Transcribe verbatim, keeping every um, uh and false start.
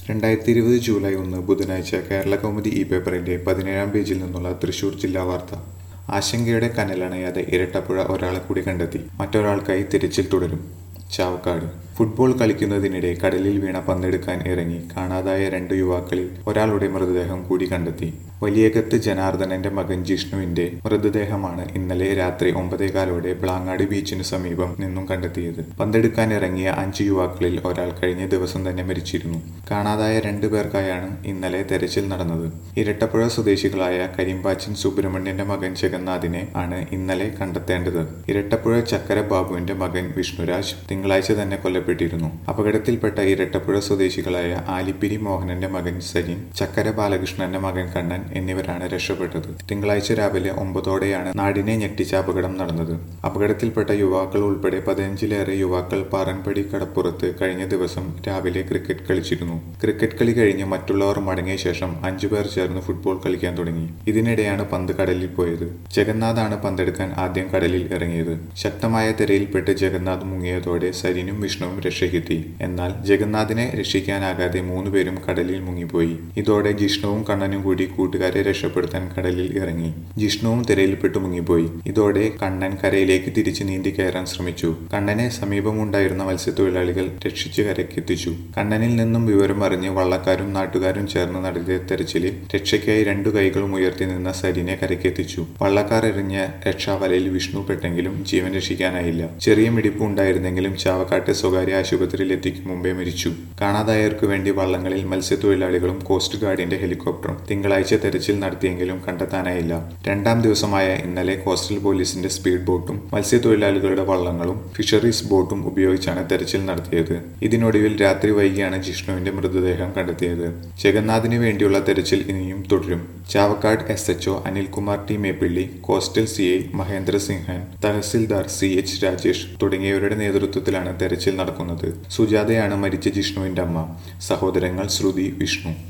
രണ്ടായിരത്തി ഇരുപത് ജൂലൈ ഒന്ന് ബുധനാഴ്ച കേരളകൗമുദി ഇ പേപ്പറിന്റെ പതിനേഴാം പേജിൽ നിന്നുള്ള തൃശൂർ ജില്ലാ വാർത്ത. ആശങ്കയുടെ കനലണയാതെ ഇരട്ടപ്പുഴ ഒരാളെ കൂടി കണ്ടെത്തി. മറ്റൊരാൾക്കായി തിരച്ചിൽ തുടരും. ചാവക്കാട് ഫുട്ബോൾ കളിക്കുന്നതിനിടെ കടലിൽ വീണ പന്തെടുക്കാൻ ഇറങ്ങി കാണാതായ രണ്ട് യുവാക്കളിൽ ഒരാളുടെ മൃതദേഹം കൂടി കണ്ടെത്തി. വലിയകത്ത് ജനാർദ്ദനന്റെ മകൻ ജിഷ്ണുവിന്റെ മൃതദേഹമാണ് ഇന്നലെ രാത്രി ഒമ്പതേകാലോടെ ബ്ലാങ്ങാടി ബീച്ചിനു സമീപം നിന്നും കണ്ടെത്തിയത്. പന്തെടുക്കാൻ ഇറങ്ങിയ അഞ്ച് യുവാക്കളിൽ ഒരാൾ കഴിഞ്ഞ ദിവസം തന്നെ മരിച്ചിരുന്നു. കാണാതായ രണ്ടു പേർക്കായാണ് ഇന്നലെ തെരച്ചിൽ നടന്നത്. ഇരട്ടപ്പുഴ സ്വദേശികളായ കരിമ്പാച്ചൻ സുബ്രഹ്മണ്യന്റെ മകൻ ജഗന്നാഥിനെ ആണ് ഇന്നലെ കണ്ടെത്തേണ്ടത്. ഇരട്ടപ്പുഴ ചക്കര ബാബുവിന്റെ മകൻ വിഷ്ണുരാജ് തിങ്കളാഴ്ച തന്നെ കൊല്ലപ്പെട്ടിരുന്നു. അപകടത്തിൽപ്പെട്ട ഇരട്ടപ്പുഴ സ്വദേശികളായ ആലിപ്പിരി മോഹനന്റെ മകൻ സരിൻ, ചക്കര ബാലകൃഷ്ണന്റെ മകൻ കണ്ണൻ എന്നിവരാണ് രക്ഷപ്പെട്ടത്. തിങ്കളാഴ്ച രാവിലെ ഒമ്പതോടെയാണ് നാടിനെ ഞെട്ടിച്ച അപകടം നടന്നത്. അപകടത്തിൽപ്പെട്ട യുവാക്കൾ ഉൾപ്പെടെ പതിനഞ്ചിലേറെ യുവാക്കൾ പാറൻപടി കടപ്പുറത്ത് കഴിഞ്ഞ ദിവസം രാവിലെ ക്രിക്കറ്റ് കളിച്ചിരുന്നു. ക്രിക്കറ്റ് കളി കഴിഞ്ഞ് മറ്റുള്ളവർ മടങ്ങിയ ശേഷം അഞ്ചു പേർ ചേർന്ന് ഫുട്ബോൾ കളിക്കാൻ തുടങ്ങി. ഇതിനിടെയാണ് പന്ത് കടലിൽ പോയത്. ജഗന്നാഥാണ് പന്തെടുക്കാൻ ആദ്യം കടലിൽ ഇറങ്ങിയത്. ശക്തമായ തിരയിൽപ്പെട്ട് ജഗന്നാഥ് മുങ്ങിയതോടെ സരിനും വിഷ്ണുവും രക്ഷയ്ക്കെത്തി. എന്നാൽ ജഗന്നാഥിനെ രക്ഷിക്കാനാകാതെ മൂന്നുപേരും കടലിൽ മുങ്ങിപ്പോയി. ഇതോടെ ജിഷ്ണുവും കണ്ണനും കൂടി കൂട്ടുകാരെ രക്ഷപ്പെടുത്താൻ കടലിൽ ഇറങ്ങി. ജിഷ്ണുവും തിരയിൽപ്പെട്ട് മുങ്ങിപ്പോയി. ഇതോടെ കണ്ണൻ കരയിലേക്ക് തിരിച്ച് നീന്തി കയറാൻ ശ്രമിച്ചു. കണ്ണനെ സമീപമുണ്ടായിരുന്ന മത്സ്യത്തൊഴിലാളികൾ രക്ഷിച്ച് കരയ്ക്കെത്തിച്ചു. കണ്ണനിൽ നിന്നും വിവരം അറിഞ്ഞ് വള്ളക്കാരും നാട്ടുകാരും ചേർന്ന് നടത്തിയ തെരച്ചിലിൽ രക്ഷയ്ക്കായി രണ്ടു കൈകളും ഉയർത്തി നിന്ന സരിനെ കരയ്ക്കെത്തിച്ചു. വള്ളക്കാർ എറിഞ്ഞ രക്ഷാവലയിൽ വിഷ്ണു പെട്ടെങ്കിലും ജീവൻ രക്ഷിക്കാനായില്ല. ചെറിയ മിടിപ്പ് ഉണ്ടായിരുന്നെങ്കിലും ചാവക്കാട്ടെ സ്വകാര്യ ആശുപത്രിയിൽ എത്തിക്കും മുമ്പേ മരിച്ചു. കാണാതായവർക്ക് വേണ്ടി വള്ളങ്ങളിൽ മത്സ്യത്തൊഴിലാളികളും കോസ്റ്റ് ഗാർഡിന്റെ ഹെലികോപ്റ്ററും തിങ്കളാഴ്ച തെരച്ചിൽ നടത്തിയെങ്കിലും കണ്ടെത്താനായില്ല. രണ്ടാം ദിവസമായ ഇന്നലെ കോസ്റ്റൽ പോലീസിന്റെ സ്പീഡ് ബോട്ടും മത്സ്യത്തൊഴിലാളികളുടെ വള്ളങ്ങളും ഫിഷറീസ് ബോട്ടും ഉപയോഗിച്ചാണ് തെരച്ചിൽ നടത്തിയത്. ഇതിനൊടുവിൽ രാത്രി വൈകിയാണ് ജിഷ്ണുവിന്റെ മൃതദേഹം കണ്ടെത്തിയത്. ജഗന്നാഥിന് വേണ്ടിയുള്ള തെരച്ചിൽ ഇനിയും തുടരും. Chavakkad S H O Anilkumar T Meppilly, coastal C I Mahendra Simhan, tahsildar C H Rajesh തുടങ്ങിയവരുടെ നേതൃത്വത്തിലാണ് തെരച്ചിൽ നടക്കുന്നത്. സുജാതയാണ് മരിച്ച ജിഷ്ണുവിന്റെ അമ്മ. സഹോദരങ്ങൾ ശ്രുതി, വിഷ്ണു.